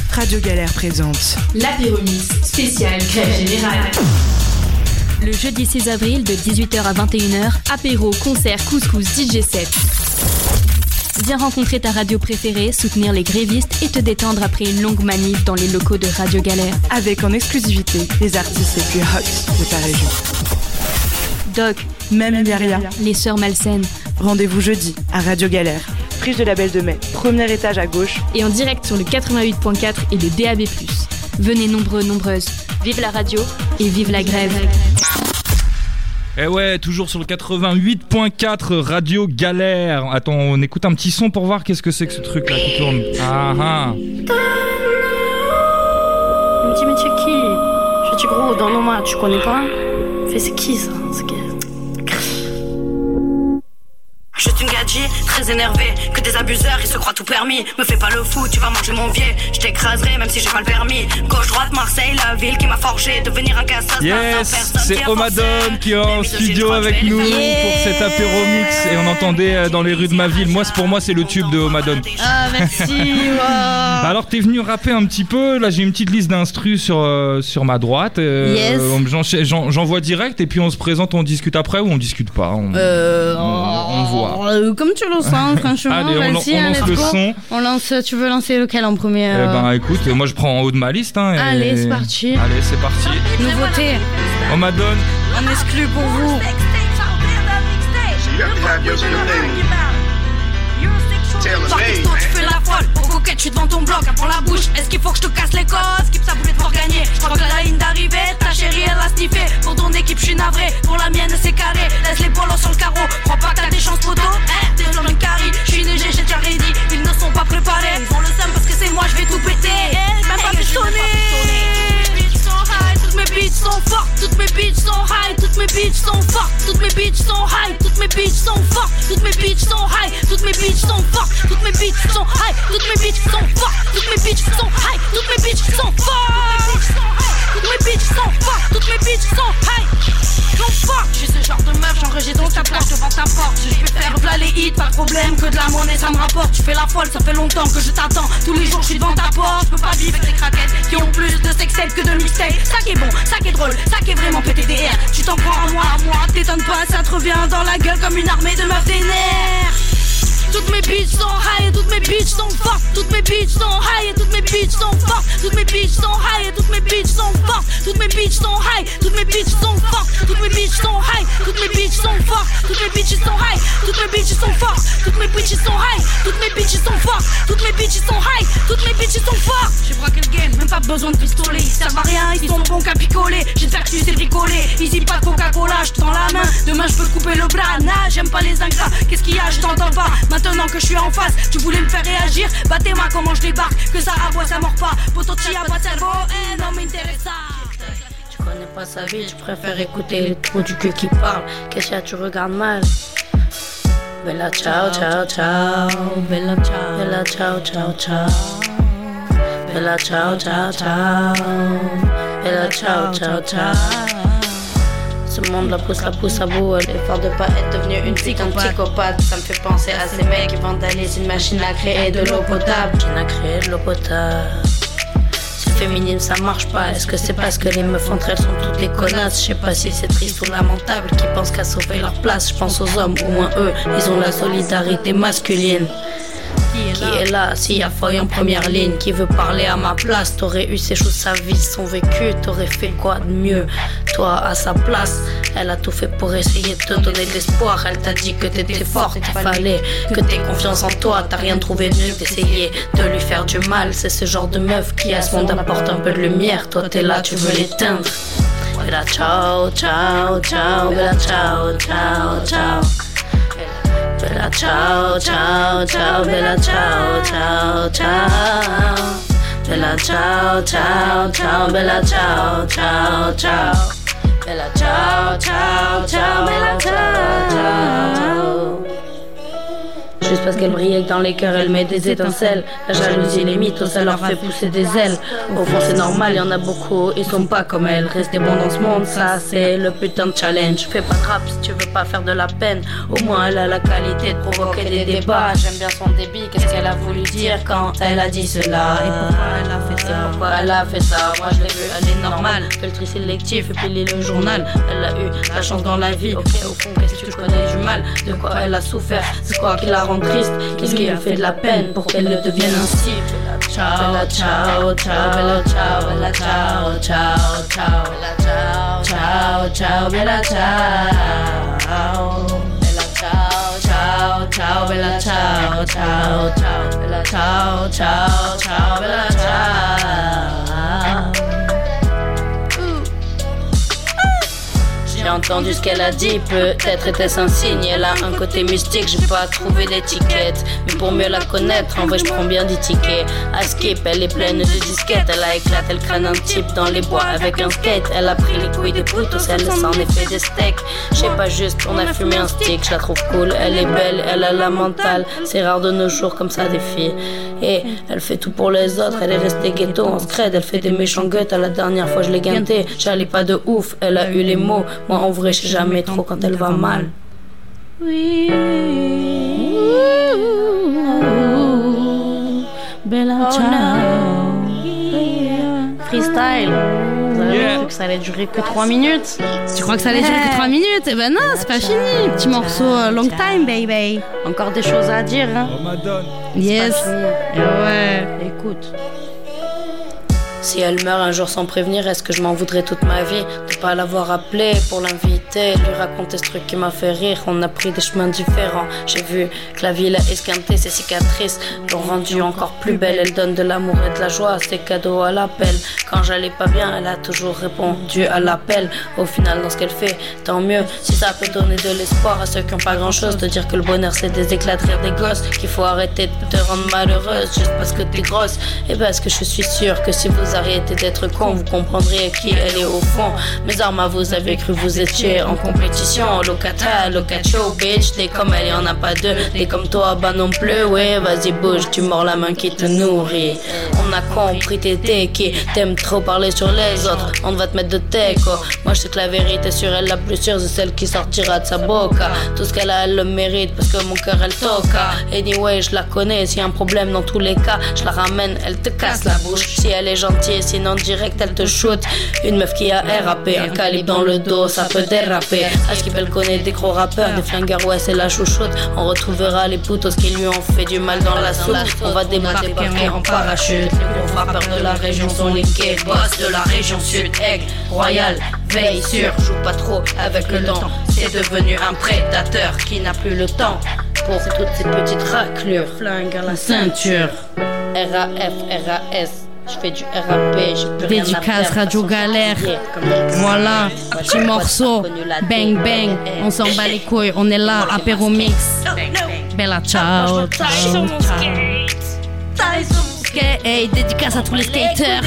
Radio Galère présente l'apéromix spécial grève générale. Le jeudi 6 avril de 18h à 21h, apéro, concert, couscous, DJ set. Viens rencontrer ta radio préférée, soutenir les grévistes et te détendre après une longue manif dans les locaux de Radio Galère. avec en exclusivité les artistes les plus hot de ta région. Doc, Même Myria. les sœurs malsaines. Rendez-vous jeudi à Radio Galère, friche de la Belle de Mai, premier étage à gauche. Et en direct sur le 88.4 et le DAB+. Venez nombreux, nombreuses. Vive la radio et vive la grève. Eh ouais, toujours sur le 88.4 Radio Galère. Attends, on écoute un petit son pour voir qu'est-ce que c'est que ce truc là qui tourne. Ah ah. Il me dit mais tu es qui? Je dis gros, dans nos matchs, tu connais pas? Fait c'est qui ça? C'est qui? Je suis une gadget, très énervée, que des abuseurs, ils se croient tout permis. Me fais pas le fou, tu vas manger mon vieux. Je t'écraserai même si j'ai pas le permis. Gauche, droite, Marseille, la ville qui m'a forgé. Devenir un cassas, Yes, c'est Omadon qui est en studio avec nous pour cet apéromix. Et on entendait dans les rues de ma ville. Pour moi, c'est le tube de Omadon. Ah merci, wow. Alors t'es venu rapper un petit peu. Là j'ai une petite liste d'instrus sur ma droite. Yes. J'envoie direct et puis on se présente, on discute après ou on discute pas. On voit. Comme tu le sens, franchement. Allez, on lance le son. On lance. Tu veux lancer lequel en premier? Eh ben écoute, moi je prends en haut de ma liste. Allez, c'est parti. Allez, c'est parti. Nouveauté. Omadon. On exclut pour vous. Pakistan, tu fais la folle. Pour coquette, je suis devant ton bloc, pour la bouche. Est-ce qu'il faut que je te casse les côtes? Skip, ça voulait te faire gagner. Je crois que la ligne d'arrivée, ta chérie, elle a sniffé. Pour ton équipe, je suis navré. Pour la mienne, c'est carré. Laisse les polos sur le carreau. Crois pas que t'as des chances photo. T'es dans le carré. Je suis léger, j'ai déjà ready. Ils ne sont pas préparés. Ils ont le seum parce que c'est moi, je vais tout péter. Même pas pistonner. Toutes mes bitches sont fortes, toutes mes bitches sont high, toutes mes bitches sont fortes, toutes mes bitches sont high, toutes mes bitches sont fortes, toutes mes bitches sont high, toutes mes bitches sont fortes, toutes mes bitches sont high, toutes mes bitches sont fortes, toutes mes bitches sont high, toutes mes bitches sont fortes, toutes mes bitches sont fortes, toutes mes bitches sont high, sont fortes. Je suis ce genre de meuf, j'enregistre dans ta plage devant ta porte. Je peux faire v'là les hits, pas de problème, que de la monnaie ça me rapporte. Tu fais la folle, ça fait longtemps que je t'attends. Tous les jours je suis devant ta porte, je peux pas vivre avec des craquettes qui ont plus de sextape que de mixtape. Ça qui est bon, ça qui est drôle, ça qui est vraiment PTDR. Tu t'en prends à moi, t'étonnes pas, ça te revient dans la gueule comme une armée de meufs des nerfs. Toutes mes bitches sont high et toutes mes bitches sont fortes. Toutes mes bitches sont high et toutes mes bitches sont fortes. Toutes mes bitches sont high et toutes mes bitches sont fortes. Toutes mes bitches sont high, toutes mes bitches sont fortes. Toutes mes bitches sont high, toutes mes bitches sont fortes. Toutes mes bitches sont high, toutes mes bitches sont fortes. Toutes mes bitches sont high, toutes mes bitches sont fortes. Toutes mes bitches sont high, toutes mes bitches sont fortes. J'ai braqué le game, même pas besoin de pistolet. Ils servent à rien, ils sont bons qu'à picoler. J'espère que tu sais bricoler. Ici pas de Coca-Cola, je tends la main. Demain je peux te couper le bras. Nah, j'aime pas les ingrats. Qu'est-ce qu'il y a, je t'entends pas. Maintenant que je suis en face, tu voulais me faire réagir. Battez-moi comment je débarque, que ça aboie, ça mord pas. Poto, t'y a pas de cerveau, non m'intéresse ça. Tu connais pas sa vie, je préfère écouter les trous du cul qui parlent. Qu'est-ce qu'il y a, tu regardes mal? Bella ciao, ciao, ciao. Bella ciao, bella ciao, ciao, ciao. Bella ciao, ciao, ciao. Bella ciao, ciao, ciao. Ce monde la pousse à bout. L'effort de pas être devenu une psychopathe. Ça me fait penser à ces mecs qui vandalisent une machine à créer de l'eau potable. C'est féminine, ça marche pas. Est-ce que c'est parce que les meufs entre elles sont toutes des connasses? Je sais pas si c'est triste ou lamentable, qui pensent qu'à sauver leur place. Je pense aux hommes, au moins eux, ils ont la solidarité masculine. Qui est là, s'il y a Foy en première ligne, qui veut parler à ma place? T'aurais eu ces choses, sa vie, son vécu, t'aurais fait quoi de mieux? Toi, à sa place, elle a tout fait pour essayer de te donner de l'espoir. Elle t'a dit que t'étais forte, il fallait que t'aies confiance en toi. T'as rien trouvé de mieux d'essayer de lui faire du mal. C'est ce genre de meuf qui à ce monde apporte un peu de lumière. Toi t'es là, tu veux l'éteindre. Bella ciao, ciao, ciao. Bella ciao, ciao, ciao. Bella ciao, ciao, ciao. Bella ciao, ciao, ciao. Bella ciao, ciao, ciao. Bella ciao, ciao, ciao. Bella ciao, ciao, ciao. Bella ciao, ciao. Juste parce qu'elle brille dans les cœurs, elle met des étincelles. La jalousie, les mythos, ça leur fait pousser des ailes. Au fond c'est normal, y'en a beaucoup, ils sont pas comme elle. Rester bon dans ce monde, ça c'est le putain de challenge. Fais pas de rap si tu veux pas faire de la peine. Au moins elle a la qualité de provoquer des débats. J'aime bien son débit, qu'est-ce qu'elle a voulu dire quand elle a dit cela. Et pourquoi elle a fait ça, pourquoi elle a fait ça. Moi je l'ai vu, elle est normale. Filtre sélectif et puis lit le journal. Elle a eu la chance dans la vie. Ok, au fond qu'est-ce que tu connais du mal. De quoi elle a souffert, c'est quoi qui la rend triste. Qu'est-ce qui a fait de la peine pour qu'elle le devienne ainsi. Ciao, ciao, ciao, bella ciao, bella ciao, ciao, ciao, bella ciao, ciao, ciao, bella ciao, bella ciao, ciao, ciao, bella ciao, ciao, ciao, bella ciao, ciao, ciao, bella ciao. J'ai entendu ce qu'elle a dit, peut-être était-ce un signe. Elle a un côté mystique, j'ai pas trouvé d'étiquette. Mais pour mieux la connaître, en vrai je prends bien des tickets. À skip, elle est pleine de disquettes. Elle a éclaté le crâne un type dans les bois avec un skate. Elle a pris les couilles des poutos, elle s'en est fait des steaks. J'sais pas juste, on a fumé un stick. Je la trouve cool, elle est belle, elle a la mentale. C'est rare de nos jours comme ça des filles. Et elle fait tout pour les autres, elle est restée ghetto en scred. Elle fait des méchants gueules, à la dernière fois je l'ai ganté. J'allais pas de ouf, elle a eu les mots. Moi en vrai je sais jamais trop quand elle va mal. Oui, Bella ciao. Freestyle. Vous avez cru que ça allait durer que 3 minutes? Tu crois que ça allait durer que 3 minutes? Eh ben non, c'est pas fini. Petit morceau long time, baby. Encore des choses à dire, hein? Oh madone. Yes. Ouais. Écoute. Si elle meurt un jour sans prévenir, est-ce que je m'en voudrais toute ma vie de pas l'avoir appelée pour l'inviter, lui raconter ce truc qui m'a fait rire. On a pris des chemins différents. J'ai vu que la vie l'a esquinté, ses cicatrices l'ont rendue encore plus belle. Elle donne de l'amour et de la joie, ses cadeaux à l'appel. Quand j'allais pas bien, elle a toujours répondu à l'appel. Au final, dans ce qu'elle fait, tant mieux. Si ça peut donner de l'espoir à ceux qui ont pas grand-chose, de dire que le bonheur c'est des éclats de rire des gosses, qu'il faut arrêter de te rendre malheureuse juste parce que t'es grosse. Et parce que je suis sûre que si vous arrêtez d'être con, vous comprendrez qui elle est au fond. Mes armes, vous avez cru vous étiez en compétition. Locata, locacho, bitch. T'es comme elle, y'en a pas deux. T'es comme toi, bah non plus. Ouais, vas-y bouge, tu mords la main qui te nourrit. On a compris t'étais qui t'aimes trop parler sur les autres. On va te mettre de teco. Moi je sais que la vérité sur elle, la plus sûre, c'est celle qui sortira de sa boca. Tout ce qu'elle a, elle le mérite parce que mon cœur elle toca. Anyway, je la connais, s'il y a un problème dans tous les cas, je la ramène, elle te casse la bouche. Si elle est gentille, sinon direct elle te shoot. Une meuf qui a RAP, un calibre dans le dos, ça peut déraper. À ce qu'elle connaît des gros rappeurs, des flingueurs, ouais c'est la chouchoute. On retrouvera les poutos qui lui ont fait du mal dans la soupe. On va débarquer en parachute. Les gros frappeurs de la région sont les quais, boss de la région sud. Aigle, royal, veille sur, joue pas trop avec le temps. C'est devenu un prédateur qui n'a plus le temps pour toutes ces petites raclures. Flingue à la ceinture. RAF, RAS. Je fais du RAP, j'ai plus rien à faire. Dédicace Radio Galère. Voilà, petit morceau. Bang bang, on s'en bat les couilles, on est là, apéro mix. Bella ciao, ciao, ciao. Hey, dédicace à tous les skaters.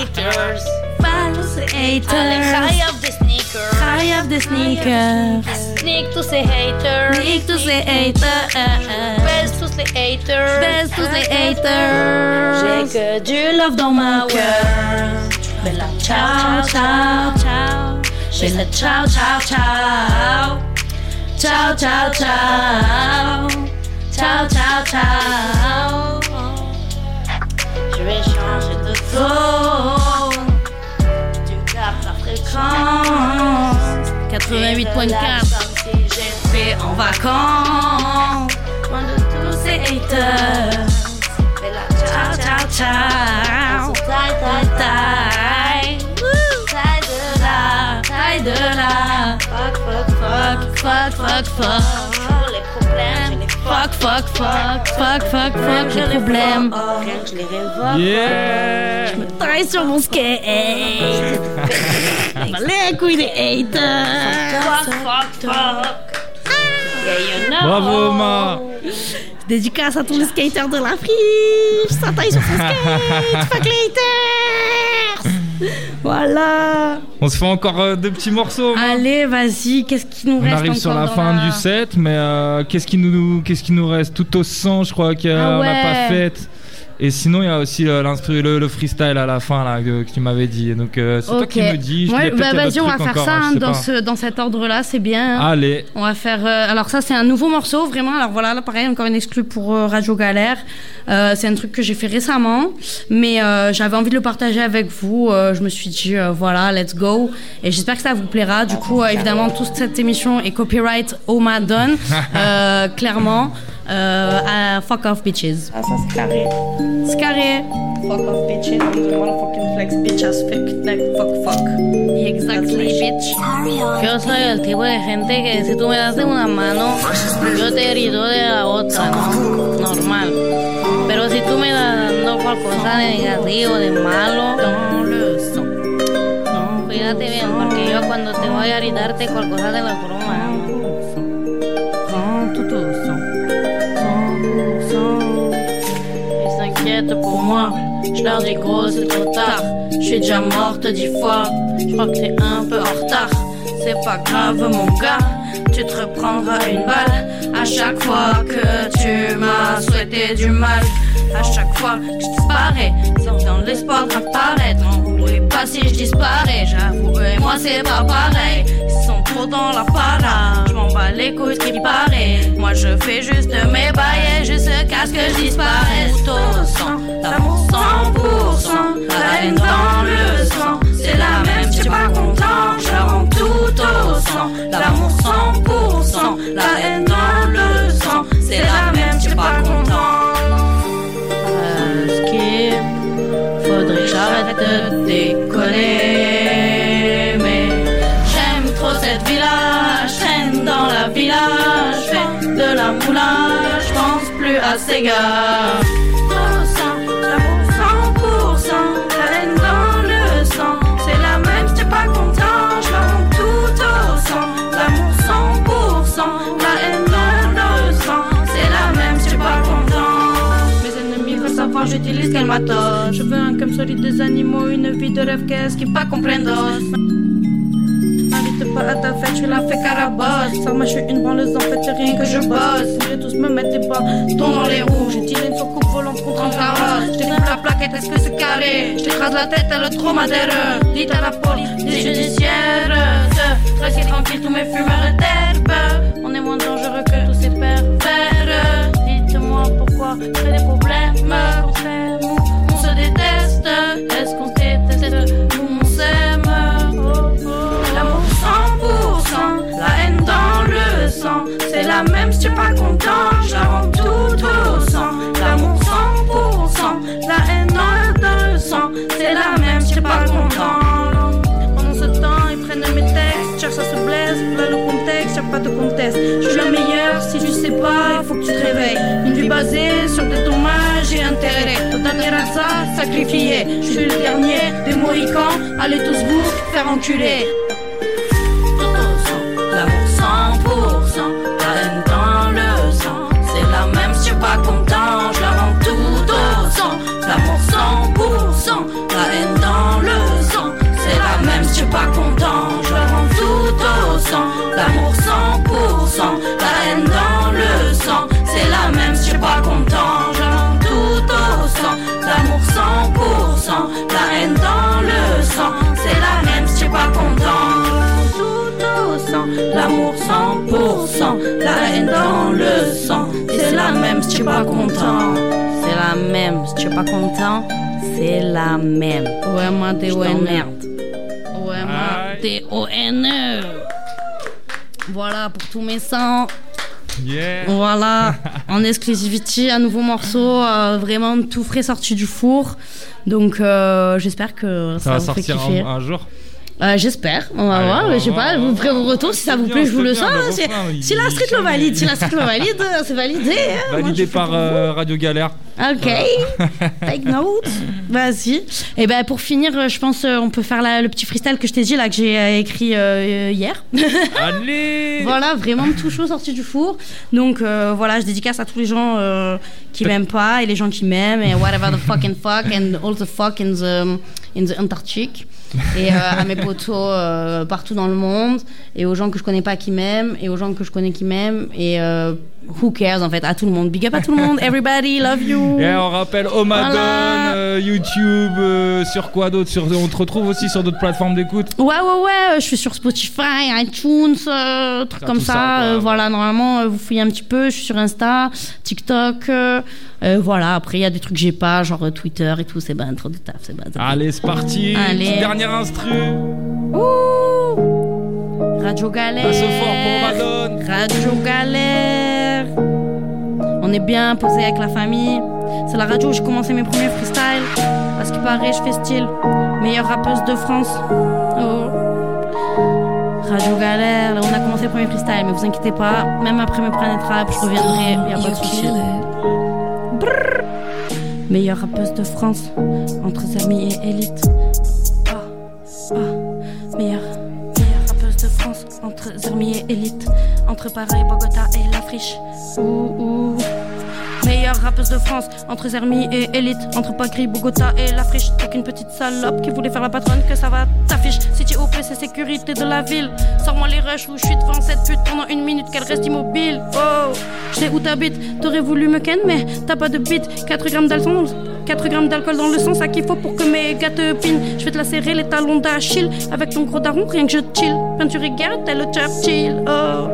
High up the sneakers. High up the sneakers. Sneak tous ces haters. Sneak tous les haters. Baisse tous les haters. Baisse tous les haters. J'ai que du love dans ma cœur. Bella ciao, ciao, ciao. Bella ciao, ciao, ciao. Ciao, ciao, ciao. Ciao, ciao, ciao. Je vais changer de zone. Tu gardes la fréquence 88.4. Si j'étais en vacances, loin de tous ces haters. Bella ciao, ciao, ciao. Taille, taille, taille. Taille de la, taille de la. Fuck, fuck, fuck, fuck, fuck, fuck. Pour les problèmes, je les fuck, fuck, fuck, fuck, fuck, fuck, les problèmes. Rien que je les révoque. Yeah. Je me taille sur mon skate. Les couilles des haters. Fuck, fuck, fuck. Yeah, you know. Bravo Ma. Dédicace à tous les skaters de la friche. Ça taille sur son skate. Fuck les haters. Voilà. On se fait encore 2 petits morceaux. Allez, vas-y, qu'est-ce qui nous reste? On arrive sur la fin du set, mais qu'est-ce qui nous reste? Tout au sang, je crois qu'on n'a pas fait. Et sinon, il y a aussi le freestyle à la fin là, que tu m'avais dit. Donc, c'est toi qui me dis. Vas-y, on va faire ça dans cet ordre-là, c'est bien. Allez. On va faire. Alors, ça, c'est un nouveau morceau, vraiment. Alors, voilà, là, pareil, encore une exclue pour Radio Galère. C'est un truc que j'ai fait récemment, mais j'avais envie de le partager avec vous. Je me suis dit, voilà, let's go. Et j'espère que ça vous plaira. Du coup, évidemment, toute cette émission est copyright Omadon, clairement. Fuck off bitches. Ah, ça c'est carré. C'est carré. Fuck off bitches, I'm the motherfucking flex bitch as fuck, like fuck. Exactly, bitch. Yo soy el tipo de gente que si tú me das de una mano, yo te grito de la otra, ¿no? Normal. Pero si tú me das dando cual cosa de negativo, de malo, no lo son. No, fíjate bien, porque yo cuando te voy a gritarte cual cosa de la broma, ils s'inquiètent pour moi, je leur dis gros c'est trop tard. Je suis déjà morte 10 fois, je crois que t'es un peu en retard. C'est pas grave mon gars, tu te reprendras une balle à chaque fois que tu m'as souhaité du mal. À chaque fois que je disparais, c'est dans l'espoir de réapparaître. M'en voulez pas si je disparais, j'avoue, eux et moi c'est pas pareil. Ils sont trop dans la para, je m'en bats les couilles qui paraît. Moi je fais juste mes bails, jusqu'à ce que je disparaisse. Tout au sang, l'amour 100%, la haine dans le sang. C'est la même, j'suis pas content, je la rends tout au sang. L'amour 100%, la haine dans le sang. C'est la même, j'suis pas content. Faudrait que j'arrête de déconner. Mais j'aime trop cette villa, je traîne dans la villa, je fais de la moulage, je pense plus à ces gars. L'amour 100%, la haine dans le sang. C'est la même, j'étais pas content, je la rends tout au sang. L'amour 100%, la haine dans le sang. C'est la même, j'étais pas content. Savoir, j'utilise quel matos. Je veux un comme solide des animaux, une vie de rêve, qu'est-ce qui pas comprendos. M'invite pas à ta fête, je la fais carabosse. Ça moi je suis une branleuse, en fait c'est rien que je bosse. Ils tous me mettent des bas, dans les roues. J'utilise son coupe volant pour 30 carrosses. Je découpe la plaquette, est-ce que c'est carré? Je t'écrase la tête, elle est trop madère. Dites à la police, des judiciaires. Restez tranquille, tous mes fumeurs d'herbe. On est moins dangereux que tous ces pervers. Dites-moi pourquoi j'ai des problèmes. On s'aime ou on se déteste? Est-ce qu'on se déteste ou on s'aime? L'amour 100%, la haine dans le sang. C'est la même, si tu es pas content, je la rends tout au sang. L'amour 100%, la haine dans le sang. C'est la même, si tu es pas content. Pendant ce temps, ils prennent mes textes, cherchent à se blesse, là le contexte, y'a pas de conteste. Je suis la meilleure, si tu sais pas, il faut que tu te réveilles. Une vie basée sur des dommages et intérêts. Ton dernier ça sacrifié. Je suis le dernier des Mohicans, allez tous vous faire enculer. Tout au sang, l'amour 100%, la haine dans le sang. C'est la même, si je suis pas content, je la rends tout au sang. L'amour 100%, la haine dans le sang. C'est la même, si je suis pas content, je la rends tout au sang. L'amour 100%, la haine dans le sang. C'est la même, si je suis pas content, je la rends tout au sang. L'amour 100%, la haine dans le sang. C'est la même, si je suis pas content, tout au sang. L'amour 100%, la haine dans le sang. C'est la même, si je suis pas content. C'est la même, si tu es pas content, c'est la même. O-M-A-D-O-N-E. O-M-A-D-O-N-E. Voilà pour tous mes sangs. Yeah. Voilà, en exclusivité, un nouveau morceau, vraiment tout frais sorti du four. Donc j'espère que ça va vous fait sortir kiffer. un jour. J'espère, on va voir, je sais pas, vous ferez vos retours si ça vous plaît, je vous le sens. Si la street le valide, c'est validé. Validé par Radio Galère. Ok, take note, vas-y. Et ben pour finir, je pense on peut faire le petit freestyle que je t'ai dit là, que j'ai écrit hier. Allez. Voilà, vraiment tout chaud sorti du four. Donc voilà, je dédicace à tous les gens qui m'aiment pas et les gens qui m'aiment et whatever the fucking fuck and all the fucking in the Antarctique. Et à mes potos partout dans le monde, et aux gens que je connais pas qui m'aiment, et aux gens que je connais qui m'aiment, et who cares en fait, à tout le monde. Big up à tout le monde, everybody, love you. Et on rappelle Omadone, YouTube, sur quoi d'autre, on te retrouve aussi sur d'autres plateformes d'écoute? Ouais, je suis sur Spotify, iTunes, trucs comme ça. Voilà, normalement, vous fouillez un petit peu, je suis sur Insta, TikTok, voilà, après il y a des trucs que j'ai pas, genre Twitter et tout, c'est ben trop de taf, c'est ben. Allez, c'est parti. Allez. Dernière instru. Radio Galère. Passe fort pour Omadone. Radio Galère. On est bien posé avec la famille. C'est la radio où j'ai commencé mes premiers freestyles. À ce qui paraît, je fais style. Meilleure rappeuse de France. Oh. Radio Galère. Là, on a commencé le premier freestyle, mais vous inquiétez pas. Même après mes Planet Rap, je reviendrai. Y'a pas de souci. Meilleure rappeuse de France. Entre Zermi et Elite. Meilleure rappeuse de France. Entre Zermi et Elite. Entre Paris, Bogota et La Friche. Meilleure rappeuse de France, entre Zermi et Elite. Entre Paris, Bogota et La Friche. T'es qu'une petite salope qui voulait faire la patronne, que ça va t'affiche. City OP, c'est sécurité de la ville. Sors-moi les rushs où je suis devant cette pute pendant une minute qu'elle reste immobile. Oh, je sais où t'habites, t'aurais voulu me ken, mais t'as pas de bite. 4 grammes d'alcool dans le sang, ça qu'il faut pour que mes gars te pinent. Je vais te la serrer les talons d'Achille. Avec ton gros daron, rien que je chill. Peinture et guerre, tel le Churchill. Oh,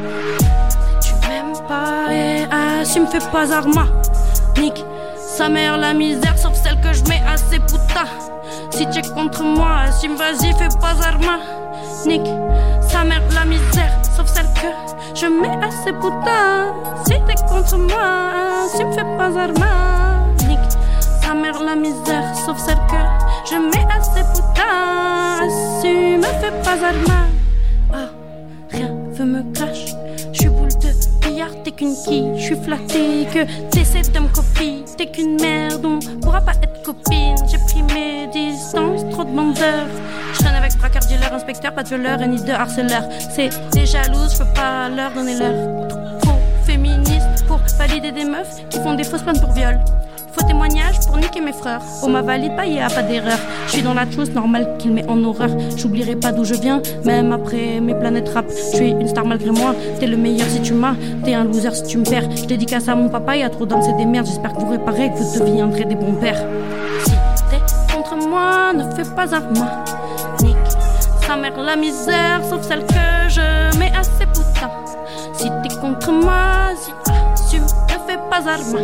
et assume, fais pas arma. Nique sa mère la misère, sauf celle que je mets à ses putas. Si t'es contre moi, assume, vas-y, fais pas arma. Nique sa mère la misère, sauf celle que je mets à ses putas. Si t'es contre moi, assume, fais pas arma. Nique sa mère la misère, sauf celle que je mets à ses putas. Assume, fais pas arma. Ah, rien veut me cacher. J'suis boule de billard, t'es qu'une quille. J'suis flatté que t'essaies de me copier. T'es qu'une merde, on pourra pas être copine. J'ai pris mes distances, trop de bandeurs. J'traîne avec braqueur, dealer, inspecteur, pas de violeur et ni de harceleur. C'est des jalouses, j'peux pas leur donner l'heure. Trop féministe pour valider des meufs qui font des fausses plaintes pour viol. Faux témoignage pour niquer mes frères. Oh ma valide pas, y'a pas d'erreur. J'suis dans la chose, normal qu'il met en horreur. J'oublierai pas d'où je viens, même après mes planètes rap. J'suis une star malgré moi, t'es le meilleur si tu m'as. T'es un loser si tu me perds. J'dédicace à mon papa, y'a trop d'hommes, c'est des merdes. J'espère que vous réparez, que vous deviendrez des bons pères. Si t'es contre moi, ne fais pas arma. Nique sa mère la misère, sauf celle que je mets à ses putains. Si t'es contre moi, si assume, ne fais pas arma.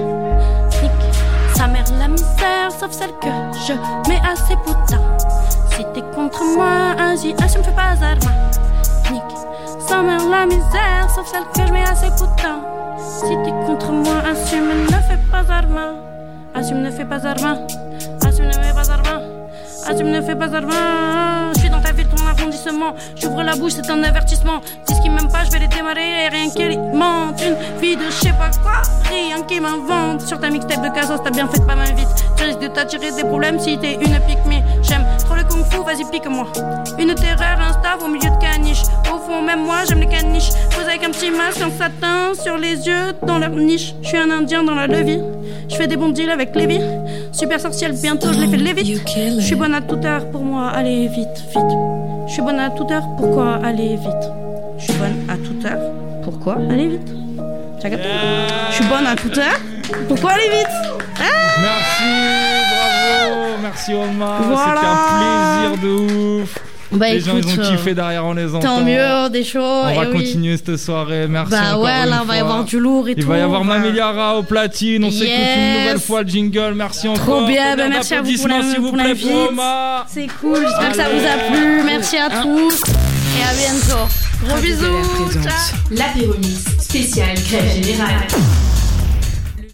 Sa mère la misère, sauf celle que je mets à ses putains. Si t'es contre moi, vas-y, assume, fais pas arma. Nique sa mère la misère, sauf celle que je mets à ses putains. Si t'es contre moi, assume, ne fais pas arma. Assume, ne fais pas arma. Assume, ne fais pas arma. Assume, ne fais pas arma. J'suis dans ta ville, ton arrondissement. J'ouvre la bouche, c'est un avertissement. Dis ce qui m'aime pas, je vais les démarrer. Rien qu'elle mente. Une vie de je sais pas quoi. Rien qui m'invente. Sur ta mixtape de Casos, t'as bien fait de pas m'inviter. Tu risques de t'attirer des problèmes si t'es une pique-me. J'aime trop le kung-fu, vas-y pique-moi. Une terreur instable au milieu de caniche. Au fond, même moi, j'aime les caniches. Pose avec un petit masque en satin sur les yeux dans leur niche. J'suis un indien dans la levie. J'fais des bons deals avec Lévi. Super sorcière, bientôt je les fais lévite. J'suis bonne à toute heure, pour moi, allez vite, vite. J'suis bonne à toute heure, pourquoi aller vite? J'suis bonne à toute heure, pourquoi aller vite? J'suis bonne à toute heure, pourquoi aller vite? Merci, bravo, merci Omar, voilà. C'était un plaisir de ouf. Bah, les gens ils ont kiffé derrière, on les entend. Tant mieux, des choses. On va continuer cette soirée, merci encore ouais, là, on va y avoir du lourd et tout. Il va y avoir Mameliara au platine, on s'écoute une nouvelle fois le jingle, merci encore. Trop bien, bah, merci à vous pour l'invite. C'est cool, j'espère que ça vous a plu, merci à tous et à bientôt. Gros bisous. L'apéro mix spécial Grève Générale.